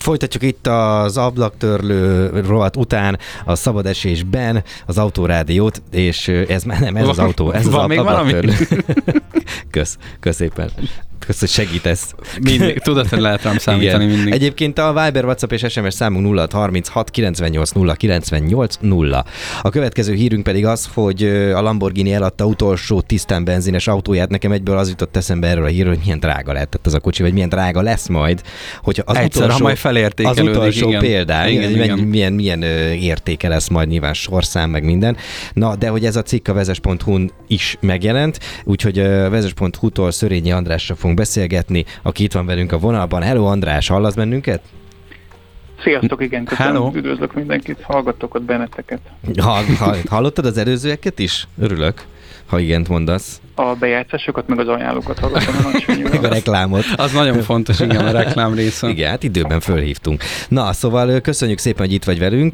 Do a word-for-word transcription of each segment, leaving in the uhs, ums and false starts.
Folytatjuk itt az ablaktörlő rovat után a szabad esésben az Autorádiót, és ez már nem ez az autó, ez az Van még ablaktörlő. Kösz, kösz szépen. Kösz, hogy segítesz. Mindig, tudod, hogy lehet rám számítani Igen. mindig. Egyébként a Viber, WhatsApp és es em es számunk nulla harminchat kilencvennyolc nulla kilencvennyolc nulla. A következő hírünk pedig az, hogy a Lamborghini eladta utolsó tisztán benzines autóját. Nekem egyből az jutott eszembe erről a hírről, hogy milyen drága lehetett ez a kocsi, vagy milyen drága lesz majd. Hogyha az Egyszer, utolsó, ha majd felértékelődik. az utolsó igen. példány, igen, milyen, igen. milyen, milyen értéke lesz majd, nyilván sorszám, meg minden. Na, de hogy ez a cikk a vezes pont hu-n is megjelent, úgyhogy a vezes pont hu-tól Szörényi Andrással fogunk beszélgetni, aki itt van velünk a vonalban. Hello András, hallasz bennünket? Sziasztok, igen, köszönöm, Hello. Üdvözlök mindenkit, hallgattok ott benneteket. Ha, ha, hallottad az előzőeket is? Örülök, ha igent mondasz. A bejátszásokat, meg az ajánlókat hallgatom, a nagy Meg a reklámot. Az nagyon fontos, igen, a reklám része. Igen, hát időben fölhívtunk. Na, szóval köszönjük szépen, hogy itt vagy velünk.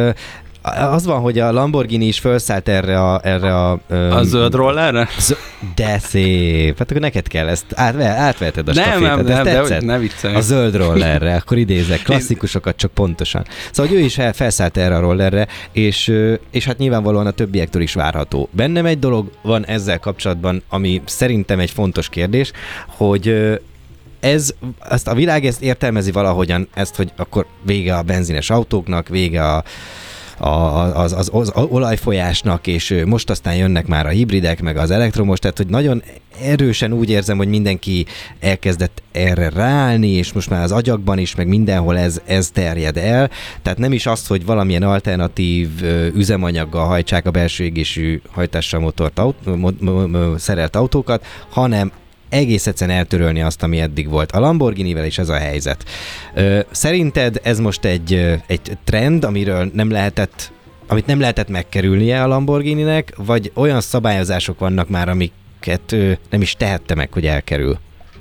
Az van, hogy a Lamborghini is felszállt erre a... Erre a, a zöld rollerre? De szép. Hát akkor neked kell ezt, átve, átveheted a nem, stafétát. nem, nem, tetszett? de ne viccelj. A zöld rollerre, akkor idézek klasszikusokat, csak pontosan. Szóval, hogy ő is felszállt erre a rollerre, és, és hát nyilvánvalóan a többiektől is várható. Bennem egy dolog van ezzel kapcsolatban, ami szerintem egy fontos kérdés, hogy ez, ezt a világ ezt értelmezi valahogyan, ezt, hogy akkor vége a benzines autóknak, vége a Az, az, az olajfolyásnak, és most aztán jönnek már a hibridek, meg az elektromos, tehát hogy nagyon erősen úgy érzem, hogy mindenki elkezdett erre ráállni, és most már az agyakban is, meg mindenhol ez, ez terjed el, tehát nem is azt, hogy valamilyen alternatív üzemanyaggal hajtsák a belső égésű hajtással motort autó, mo, mo, mo, szerelt autókat, hanem egész egyszerűen eltörölni azt, ami eddig volt. A Lamborghinivel is ez a helyzet. Szerinted ez most egy, egy trend, amiről nem lehetett, amit nem lehetett megkerülnie a Lamborghininek, vagy olyan szabályozások vannak már, amiket nem is tehette meg, hogy elkerül?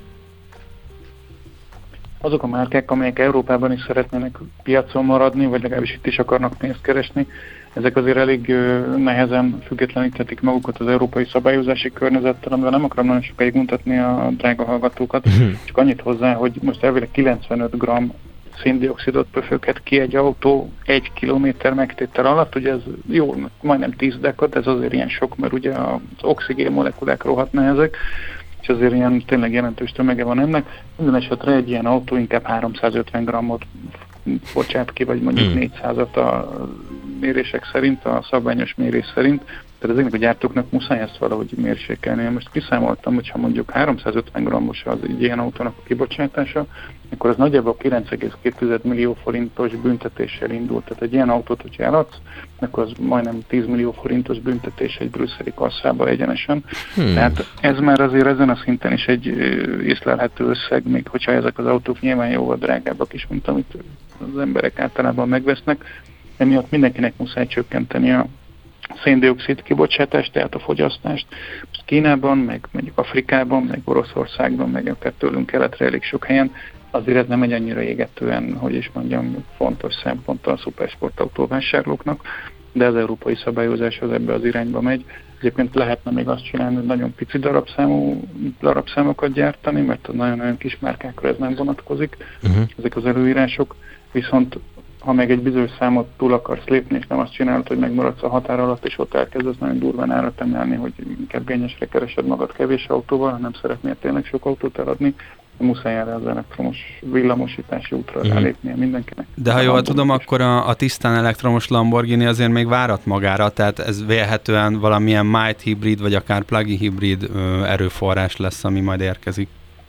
Azok a márkák, amelyek Európában is szeretnének piacon maradni, vagy legalábbis itt is akarnak pénzt keresni, ezek azért elég nehezen függetleníthetik magukat az európai szabályozási környezettel, amivel nem akarom nagyon sokáig mutatni a drága hallgatókat, csak annyit hozzá, hogy most elvileg kilencvenöt gramm széndioxidot pöföget ki egy autó egy kilométer megtétel alatt, ugye ez jó, majdnem tíz dekad, ez azért ilyen sok, mert ugye az oxigén molekulák rohadt nehezek, és azért ilyen tényleg jelentős tömege van ennek. Minden esetre egy ilyen autó inkább háromszázötven grammot bocsát ki, vagy mondjuk mm. négyszázat a mérések szerint, a szabványos mérés szerint. Tehát ezeknek a gyártóknak muszáj ezt valahogy mérsékelni. Most kiszámoltam, hogyha mondjuk háromszázötven grammos az egy ilyen autónak a kibocsátása, akkor az nagyjából kilenc egész két millió forintos büntetéssel indult. Tehát egy ilyen autót, hogyha eladsz, akkor az majdnem tíz millió forintos büntetés egy brüsszeli kasszába egyenesen. Hmm. Tehát ez már azért ezen a szinten is egy észlelhető összeg, még hogyha ezek az autók nyilván jóval drágábbak is, mint amit az emberek általában megvesznek. Emiatt mindenkinek muszáj csökkenteni a széndioxid kibocsátást, tehát a fogyasztást. Most Kínában, meg mondjuk Afrikában, meg Oroszországban, meg akár tőlünk keletre elég sok helyen, azért ez nem egy annyira égetően, hogy is mondjam, fontos szempont a szupersportautó vásárlóknak, de az európai szabályozás az ebbe az irányba megy. Egyébként lehetne még azt csinálni, hogy nagyon pici darabszámú darabszámokat gyártani, mert a nagyon-nagyon kis márkákra ez nem vonatkozik, uh-huh. ezek az előírások, viszont ha meg egy bizonyos számot túl akarsz lépni, és nem azt csinálod, hogy megmaradsz a határ alatt, és ott elkezdesz nagyon durván árat emelni, hogy inkább gényesre keresed magad kevés autóval, ha nem szeretnél tényleg sok autót eladni, muszáj erre az elektromos villamosítási útra mm. rálépnie mindenkinek. De ha jól tudom, is. Akkor a, a tisztán elektromos Lamborghini azért még várat magára, tehát ez vélhetően valamilyen mild hibrid, vagy akár plug-in hibrid ö, erőforrás lesz, ami majd érkezik.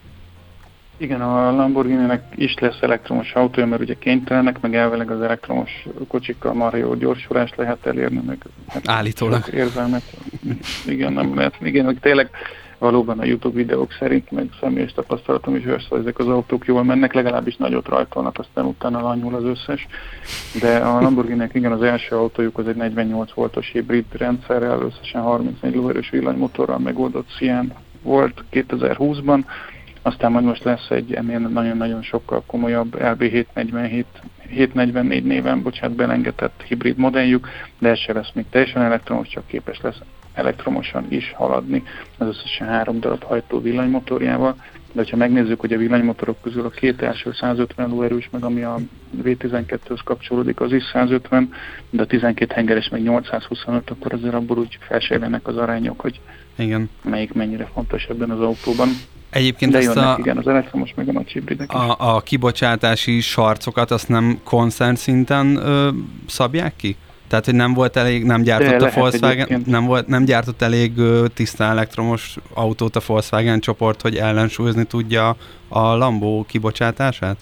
Igen, a Lamborghininek is lesz elektromos autója, mert ugye kénytelenek, meg elvileg az elektromos kocsikkal már jó gyorsulást lehet elérni, meg hát állítólag érzelmet. Igen, nem lehet. Igen, meg tényleg valóban a YouTube videók szerint, meg személyes tapasztalatom is össze, ezek az autók jól mennek, legalábbis nagyot rajtolnak, aztán utána lanyul az összes. De a Lamborghininek igen, az első autójuk az egy negyvennyolc voltos hibrid rendszerrel, összesen harmincnégy lóerős villanymotorral megoldott Sián volt kétezer-húszban, aztán majd most lesz egy ennél nagyon-nagyon sokkal komolyabb el bé hétszáznegyvennégy néven, bocsánat, belengetett hibrid modelljük, de ez se lesz még teljesen elektromos, csak képes lesz elektromosan is haladni, az összesen három darab hajtó villanymotorjával. de ha megnézzük, hogy a villanymotorok közül a két első százötven lóerős, meg ami a vé tizenkettőhöz kapcsolódik, az is százötven, de a tizenkét hengeres meg nyolcszázhuszonöt, akkor azért abból úgy felsejlenek az arányok, hogy igen. melyik mennyire fontos ebben az autóban. Egyébként de ezt jönnek, a, igen, az elektromos meg a nagy hibridek is. A, a kibocsátási sarcokat azt nem koncern szinten ö, szabják ki? Tehát, hogy nem volt elég, nem gyártott de a Volkswagen, nem, volt, nem gyártott elég ö, tisztán elektromos autót a Volkswagen csoport, hogy ellensúlyozni tudja a Lambo kibocsátását?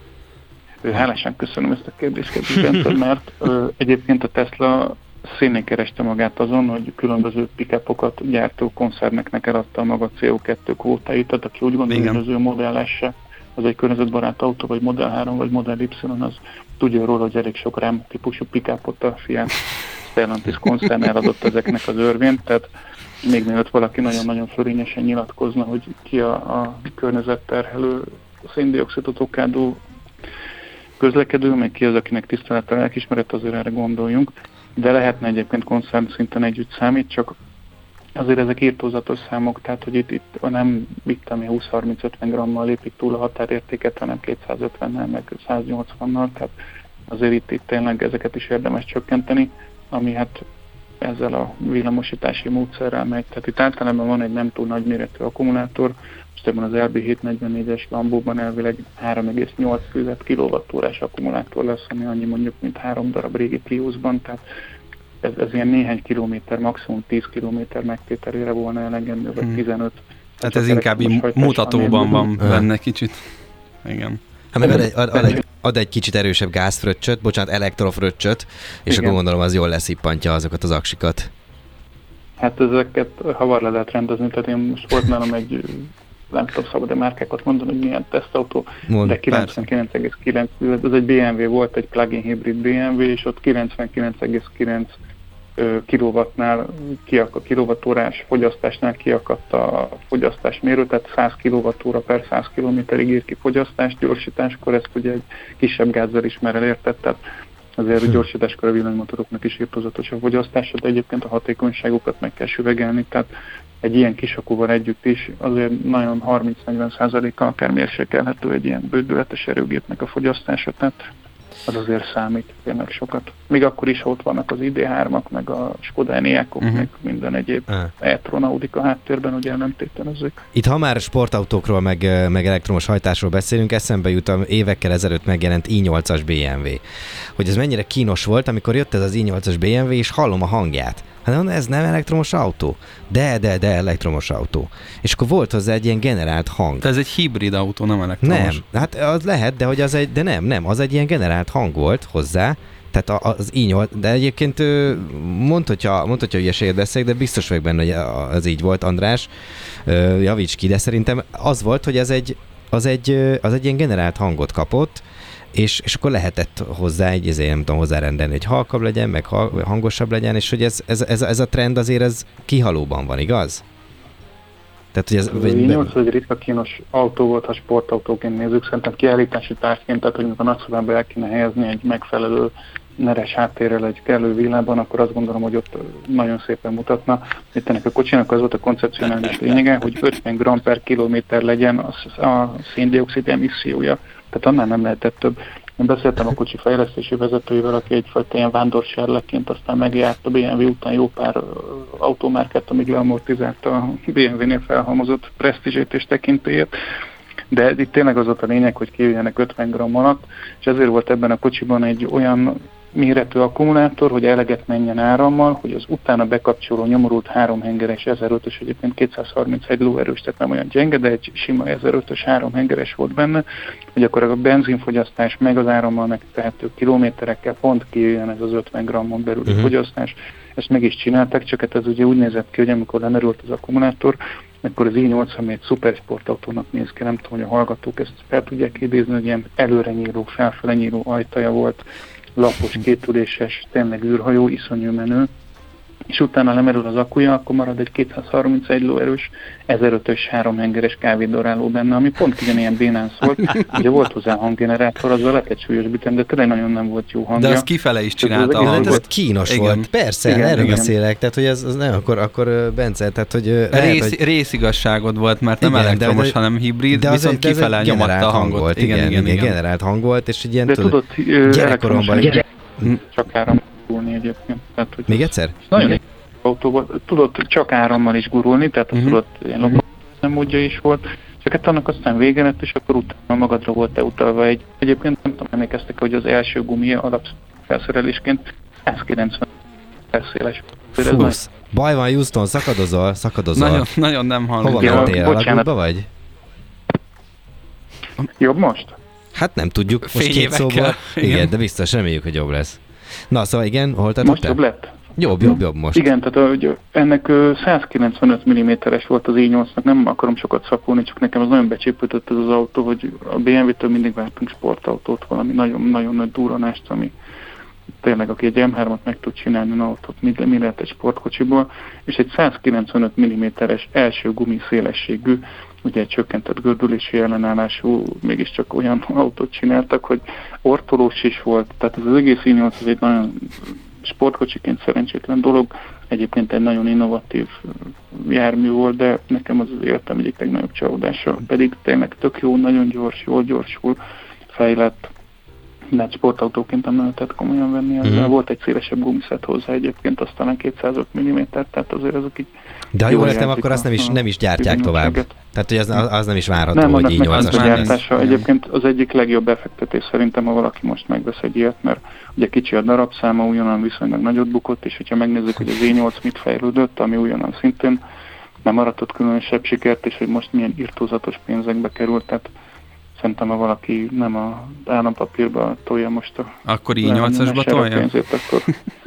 Hálásan köszönöm ezt a kérdést, mert ö, egyébként a Tesla szénén kereste magát azon, hogy különböző pick-upokat gyártó koncerneknek eladta a maga cé o kettő kvótáit, tehát aki úgy gondolja, hogy az ő modellesse, az egy környezetbarát autó, vagy Model három, vagy Model Y, az tudja róla, hogy elég sok RAM típusú pick-upot a Fiat Stellantis koncern eladott ezeknek az örvén, tehát még mielőtt valaki nagyon-nagyon fölényesen nyilatkozna, hogy ki a, a környezetterhelő széndioxidot okádó közlekedő, meg ki az, akinek tisztelettel lelkiismeret, azért erre gondoljunk. De lehetne egyébként koncern szinten együtt számít, csak azért ezek írtózatos számok, tehát hogy itt, itt nem itt, ami húsz-harminc-ötven grammal lépik túl a határértéket, hanem kétszázötvennel, meg száznyolcvannal, tehát azért itt, itt tényleg ezeket is érdemes csökkenteni, ami hát ezzel a villamosítási módszerrel megy. Tehát itt általában van egy nem túl nagy méretű akkumulátor, most ebben az el bé hétszáznegyvennégyes Lambóban elvileg három egész nyolc kilowattórás akkumulátor lesz, ami annyi mondjuk, mint három darab régi Priusban, tehát ez, ez ilyen néhány kilométer, maximum tíz kilométer megtételére volna elegendő, vagy tizenöt. Tehát ez inkább így mutatóban van benne kicsit. Igen. Hát meg ad egy, ad, ad, egy, ad egy kicsit erősebb gázfröccsöt, bocsánat, elektrofröccsöt, és igen, akkor gondolom az jól leszippantja azokat az aksikat. Hát ezeket hamar le lehet rendezni, tehát én most volt nálam egy, nem tudom szabad-e márkákat mondani, hogy milyen tesztautó, Mond, de kilencvenkilenc egész kilenc, ez egy bé em vé volt, egy plug-in hibrid bé em vé, és ott kilencvenkilenc egész kilenc kilowattnál, a kilowattórás fogyasztásnál kiakadt a fogyasztásmérő, tehát száz kilowattóra per száz kilométerig ír ki fogyasztást, gyorsításkor ezt ugye egy kisebb gázzal is már elértett, tehát azért a gyorsításkor a villanymotoroknak is írtózatos a fogyasztása, de egyébként a hatékonyságokat meg kell süvegelni, tehát egy ilyen kis akkuval együtt is azért nagyon harminc-negyven százalékkal akár mérsékelhető egy ilyen bődületes erőgépnek a fogyasztása, tehát az azért számít tényleg sokat. Még akkor is ott vannak az i dé hármak, meg a Skoda Enyaqok, uh-huh. meg minden egyéb uh. e-tron Audika háttérben, ugye nem tételezzük. Itt ha már sportautókról, meg, meg elektromos hajtásról beszélünk, eszembe jut a évekkel ezelőtt megjelent i nyolcas bé em vé. Hogy ez mennyire kínos volt, amikor jött ez az i nyolcas bé em vé, és hallom a hangját. Hát ez nem elektromos autó? De, de, de elektromos autó. És akkor volt hozzá egy ilyen generált hang. De ez egy hibrid autó, nem elektromos. Nem, hát az lehet, de hogy az egy, de nem, nem, az egy ilyen generált hang volt hozzá, tehát az i nyolc, de egyébként mondd, hogyha, mondd, hogyha hülyeséget beszélek, de biztos vagyok benne, hogy az így volt, András, javíts ki, de szerintem az volt, hogy az egy, az egy, az egy ilyen generált hangot kapott, És, és akkor lehetett hozzá egy, ezért nem tudom hozzárendelni, hogy halkabb legyen, meg hangosabb legyen, és hogy ez, ez, ez, ez a trend azért ez kihalóban van, igaz? Tehát, hogy ez, az i nyolc egy ritka kínos autó volt, ha sportautóként nézzük, szerintem kiállítási tárgyként, tehát hogy amikor a nagyszobába el kéne helyezni egy megfelelő neres háttérrel egy kellő villában, akkor azt gondolom, hogy ott nagyon szépen mutatna. Itt ennek a kocsinak az volt a koncepcionális lényege, hogy ötven gramm per kilométer legyen a, a széndioxid emissziója. Tehát annál nem lehetett több. Én beszéltem a kocsi fejlesztési vezetőivel, aki egyfajta ilyen vándorserlekként aztán megjárt a bé em vé után jó pár automárkát, amíg leamortizálta a bé em vé-nél felhalmozott presztízsét és tekintélyét. De itt tényleg az volt a lényeg, hogy kijöjjenek ötven gramm alatt, és ezért volt ebben a kocsiban egy olyan méretű akkumulátor, hogy eleget menjen árammal, hogy az utána bekapcsoló nyomorult három hengeres ezerötös, egyébként kétszázharmincegy lóerős, tehát nem olyan gyenge, de egy sima ezerötös három hengeres volt benne, hogy akkor a benzinfogyasztás meg az árammal megtehető kilométerekkel pont kijöjjön ez az ötven grammon belüli uh-huh. fogyasztás. Ezt meg is csináltak, csak hát ez ugye úgy nézett ki, hogy amikor lemerült az akkumulátor, akkor az i nyolc, ami egy szupersportautónak néz ki, nem tudom, hogy a hallgatók ezt fel tudják idézni, hogy ilyen előre nyíló, felfele nyíló ajtaja volt, lapos, kétüléses, tényleg űrhajó, iszonyú menő, és utána lemerül az akkuja, akkor marad egy kétszázharmincegy lóerős, ezerötös háromhengeres kávédaráló benne, ami pont ugyanilyen bénán szólt. Ugye volt hozzá hanggenerátor, azzal lehetett súlyosbítani, de tényleg nagyon nem volt jó hangja. De az kifele is csinálta a hangot. Ez kínos igen. volt. Persze, igen, erről igen. beszélek. Tehát, hogy ez, ez nem, akkor, akkor Bence, tehát, hogy... Lehet, Rész, hogy... Részigazságod volt, mert nem igen, elektromos, de, hanem hibrid, de viszont egy, kifele nyomatta a hangot. Volt, igen, igen, igen, igen, generált hang volt, és egy ilyen... De tudod, gyerekkoromban... Csak áram gurulni egyébként. Tehát, hogy még egyszer? Nagyon autóban tudott csak árammal is gurulni, tehát uh-huh. tudott ilyen lopatlan módja is volt, csak hát annak aztán vége lett, és akkor utána magadra volt-e utalva egy. Egyébként nem tudom, emlékeztek, hogy az első gumi alapfelszerelésként százkilencven széles. Fúsz, baj van, Houston, szakadozol, szakadozol. Nagyon, nagyon nem hallom. Hova mentél? A lagútba vagy? Jobb most? Hát nem tudjuk, most két szóból. Igen. igen, de biztos, reméljük, hogy jobb lesz. Na, szóval igen, hol tartottál? Most jobb lett? Jobb, jobb, jobb most. Igen, tehát hogy ennek százkilencvenöt milliméteres volt az i nyolcnak, nem akarom sokat szapulni, csak nekem az nagyon becsépültött ez az autó, hogy a bé em vé-től mindig vártunk sportautót, valami nagyon-nagyon nagy durranást, ami tényleg, aki egy em hármat meg tud csinálni az autót, mi, mi lehet egy sportkocsiból, és egy százkilencvenöt milliméteres első gumi szélességű, ugye egy csökkentett gördülési ellenállású, mégiscsak olyan autót csináltak, hogy ortolós is volt, tehát ez az egész i nyolc az egy nagyon sportkocsiként szerencsétlen dolog, egyébként egy nagyon innovatív jármű volt, de nekem az életem egyik legnagyobb csalódása, pedig tényleg tök jó, nagyon gyors, jól gyorsul, fejlett, de egy sportautóként nem lehetett komolyan venni, ezzel mm. volt egy szélesebb gumiszett hozzá egyébként, aztán kétszázöt milliméter, tehát azért azok így... De ha jól értem, akkor azt nem is, nem is gyártják tovább. Tehát, hogy az, az nem is várható, nem, hogy i nyolcas nem, gyártása. Egyébként az egyik legjobb befektetés szerintem, ha valaki most megvesz egy ilyet, mert ugye kicsi a darabszáma, újonnan viszonylag nagyot bukott, és hogyha megnézzük, hogy az i nyolc mit fejlődött, ami újonnan szintén nem aratott különösebb sikert, és hogy most milyen irtózatos pénzekbe került, tehát szerintem, ha valaki nem az állampapírba tolja most a... Akkor i nyolcasba tolja? Pénzét, akkor...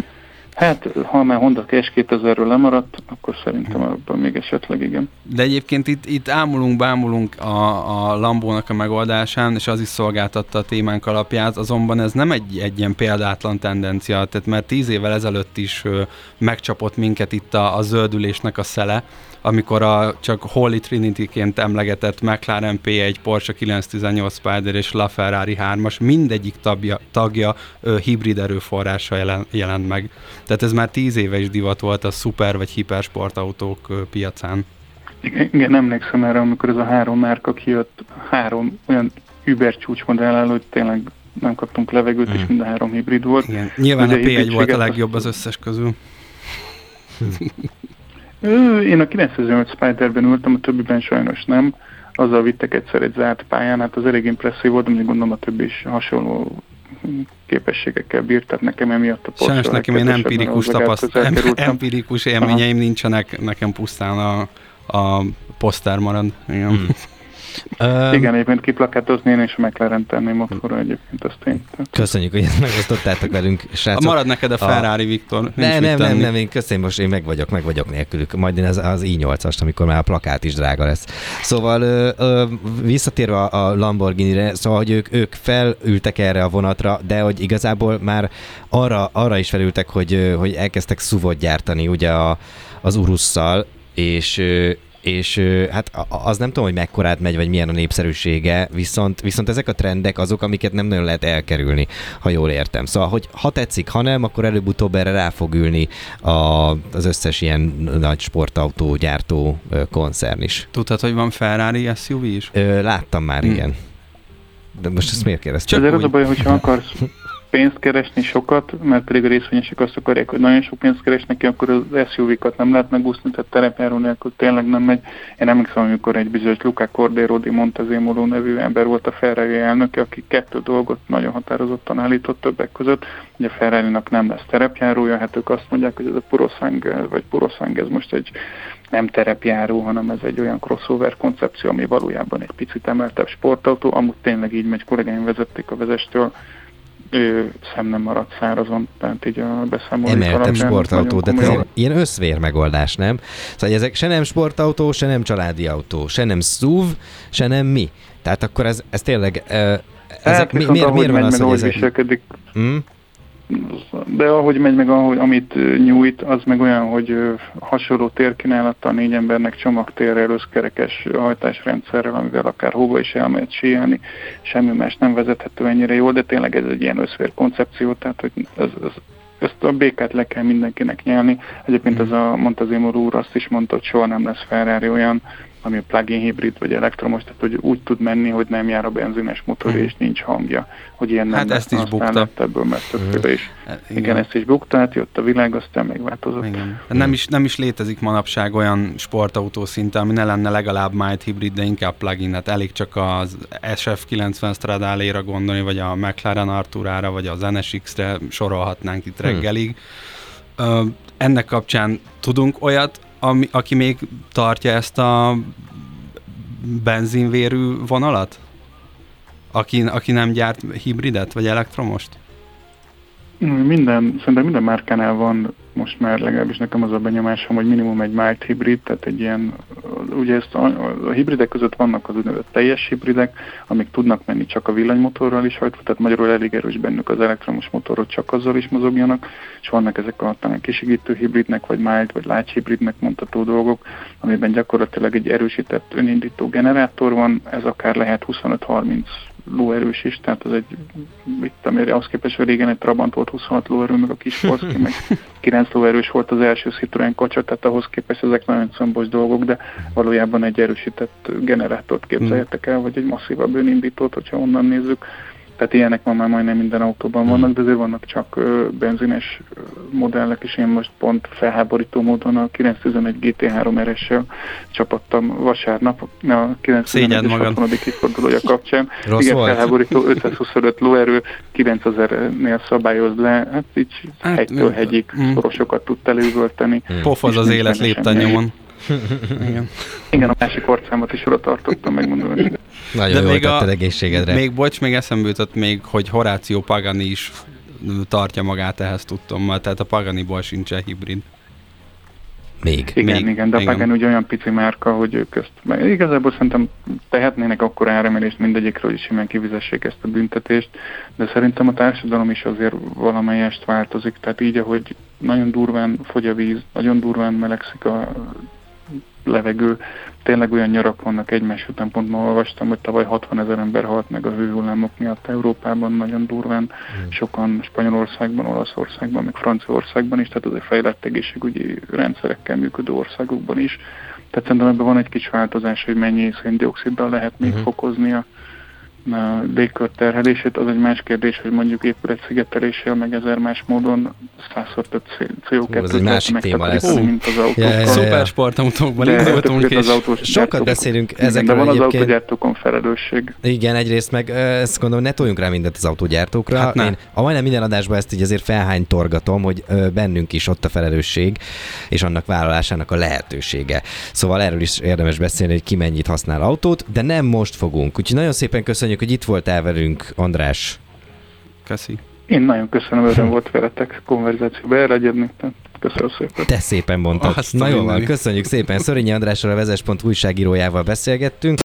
Hát, ha már Honda Cash kétezerről lemaradt, akkor szerintem abban még esetleg igen. De egyébként itt, itt ámulunk, bámulunk a, a Lambónak a megoldásán, és az is szolgáltatta a témánk alapját, azonban ez nem egy, egy ilyen példátlan tendencia, tehát mert tíz évvel ezelőtt is ö, megcsapott minket itt a, a zöldülésnek a szele, amikor a csak Holy Trinity-ként emlegetett McLaren pé egy, Porsche kilencszáztizennyolc Spider és LaFerrari hármas, mindegyik tagja, tagja ö, hibrid erőforrása jelen, jelent meg. Tehát ez már tíz éve is divat volt a szuper vagy hipersportautók ö, piacán. Igen, emlékszem erre, amikor ez a három márka kijött, három olyan über csúcsmodell, hogy tényleg nem kaptunk levegőt, mm. és mind a három hibrid volt. Igen. Nyilván ugye a pé egy volt a legjobb az összes közül. Én a kilencszáznyolc Spiderben ültem, a többiben sajnos nem. Azzal vittek egyszer egy zárt pályán, hát az elég impresszív volt, de gondolom a többi is hasonló képességekkel bírt, tehát nekem emiatt a Porsche. Sajnos nekem én empirikus tapasztalat, empirikus élményeim Aha. nincsenek, nekem pusztán a, a poszter marad. Igen. Hmm. Um, Igen, egyébként kiplakátozni én és a McLaren tenném otthonra egyébként, azt én. Köszönjük, hogy ezt megosztottátok velünk, srácok. Marad neked a Ferrari, a... Viktor. Ne, nem, nem, nem, én köszönöm, most én meg vagyok, meg vagyok nélkülük. Majd én az, az i nyolcast, amikor már a plakát is drága lesz. Szóval ö, ö, visszatérve a, a Lamborghini-re, szóval, hogy ők, ők felültek erre a vonatra, de hogy igazából már arra, arra is felültek, hogy, hogy elkezdtek szuvot gyártani ugye a, az Urusszal, és és hát az nem tudom, hogy mekkorát megy, vagy milyen a népszerűsége, viszont, viszont ezek a trendek azok, amiket nem nagyon lehet elkerülni, ha jól értem. Szóval, hogy ha tetszik, ha nem, akkor előbb-utóbb erre rá fog ülni a, az összes ilyen nagy sportautó gyártó koncern is. Tudtad, hogy van Ferrari es u vé is? Ö, láttam már, hmm. igen. De most ezt miért kérdeztem? Ezért az a baj, hogyha akarsz pénzt keresni sokat, mert pedig a részvényesek azt akarják, hogy nagyon sok pénzt keresnek ki, akkor az es u vé-kat nem lehet megúszni, tehát terepjáró nélkül tényleg nem megy. Én emlékszem, amikor egy bizonyos Luca Cordero di Montezemolo nevű ember volt a Ferrari elnöke, aki kettő dolgot nagyon határozottan állított többek között, hogy a Ferrari-nak nem lesz terepjárója, hát ők azt mondják, hogy ez a Purosangue, vagy Purosangue, ez most egy nem terepjáró, hanem ez egy olyan crossover koncepció, ami valójában egy picit emeltebb sportautó, amúgy tényleg így megy, kollégáim vezették a vezestől, ő szem nem maradt szárazon, tehát így a beszámolók emeltebb sportautó, de ez ilyen összvér megoldás, nem? Szóval ezek se nem sportautó, se nem családi autó, se nem es u vé, se nem mi. Tehát akkor ez, ez tényleg... Uh, ezek hát, mi, miért, miért van az, hogy ezek... Viselkedik, hmm? de ahogy megy meg, ahogy, amit nyújt, az meg olyan, hogy hasonló térkínálattal négy embernek csomagtérrel, összkerekes hajtásrendszerrel, amivel akár hova is elmehet síelni, semmi más nem vezethető ennyire jól, de tényleg ez egy ilyen összfér koncepció, tehát hogy ez, ez, ezt a békát le kell mindenkinek nyelni. Egyébként ez a Montezemolo úr azt is mondta, hogy soha nem lesz Ferrari olyan, ami a plug-in hibrid vagy elektromos, tehát hogy úgy tud menni, hogy nem jár a benzines motor, és nincs hangja, hogy ilyen nem hát lesz. ezt is bukta. Ebből, mert többféle is. Igen. Igen, ezt is bukta, hát jött a világ, aztán megváltozott. Igen. Nem, is, nem is létezik manapság olyan sportautó szinte, ami ne lenne legalább mild hibrid, de inkább plug-in, hát elég csak az es ef kilencven Stradale-ra gondolni, vagy a McLaren Arturára, vagy az en es iksz-re sorolhatnánk itt reggelig. Hmm. Ennek kapcsán tudunk olyat, Ami, aki még tartja ezt a benzinvérű vonalat? Aki, aki nem gyárt hibridet, vagy elektromost? Minden, szerintem minden márkánál van most már, legalábbis nekem az a benyomásom, hogy minimum egy mild hibrid, tehát egy ilyen, ugye ezt a, a hibridek között vannak az úgynevezett teljes hibridek, amik tudnak menni csak a villanymotorral is hajtva, tehát magyarul elég erős bennük az elektromos motor, hogy csak azzal is mozogjanak, és vannak ezek a talán kisigítő hibridnek, vagy mild, vagy light hibridnek mondható dolgok, amiben gyakorlatilag egy erősített önindító generátor van, ez akár lehet huszonöt-harminc lóerős is, tehát az egy, itt amire ahhoz képest, hogy régen egy Trabant volt huszonhat lóerő, meg a kis Polszki, meg kilenc lóerős volt az első Citroen kocsa, tehát ahhoz képest ezek nagyon combos dolgok, de valójában egy erősített generátort képzeljetek el, vagy egy masszívabb önindítót, hogyha onnan nézzük. Tehát ilyenek ma már majdnem minden autóban vannak, de azért vannak csak ö, benzines modellek, és én most pont felháborító módon a kilencszáztizenegy gé té három er es-sel csapattam vasárnap a kilencszáztizenegy hatvanas évfordulója kapcsán. Rossz igen, volt. Felháborító ötszázhuszonöt lóerő, kilencezernél szabályoz le, hát így hát, hegytől hegyig mm. szorosokat tud elővölteni. Mm. Pofoz az élet lépten-nyomon. Igen. Igen, a másik orszámot is oda tartottam, megmondom. Nagyon jól tetted egészségedre. Még bocs, még eszembe jutott még, hogy Horácio Pagani is tartja magát ehhez tudtommal, tehát a Paganiból sincsen hibrid. Még. Igen, még, igen, de a Pagani ugye olyan pici márka, hogy ők ezt, igazából szerintem tehetnének akkor áremelést mindegyikről, hogy simán kivizessék ezt a büntetést, de szerintem a társadalom is azért valamelyest változik, tehát így, ahogy nagyon durván fogy a víz, nagyon durván melegszik a levegő, tényleg olyan nyarak vannak egymás után, pont ma olvastam, hogy tavaly hatvanezer ember halt meg a hőhullámok miatt Európában, nagyon durván, mm. sokan Spanyolországban, Olaszországban, meg Franciaországban is, tehát azért fejlett egészségügyi rendszerekkel működő országokban is. Tehát szerintem ebben van egy kis változás, hogy mennyi széndioxiddal lehet még mm-hmm. fokozni a a légkör terhelését, az egy más kérdés, hogy mondjuk épület szigeteléssel, meg ezer más módon százszor több cé o kettőt lehet megtakarítani, mint az autókon. Ja, ja, ja. Szuper sportautókban indultunk, és sokat beszélünk igen, ezekről de van egyébként. Az autógyártókon felelősség. Igen, egyrészt meg ezt gondolom, ne toljunk rá mindent az autógyártókra. Hát Én a majdnem minden adásban ezt így azért felhánytorgatom, hogy bennünk is ott a felelősség, és annak vállalásának a lehetősége. Szóval erről is érdemes beszélni, hogy ki mennyit használ autót, de nem most fogunk. Úgyhogy nagyon szépen köszönjük, hogy itt voltál velünk, András. Köszi. Én nagyon köszönöm, öröm volt veletek konverzációba elegyedni. Köszönöm szépen. Te szépen mondtad. Na jó van, köszönjük szépen. Szörényi Andrással, a vezes pont hu újságírójával beszélgettünk.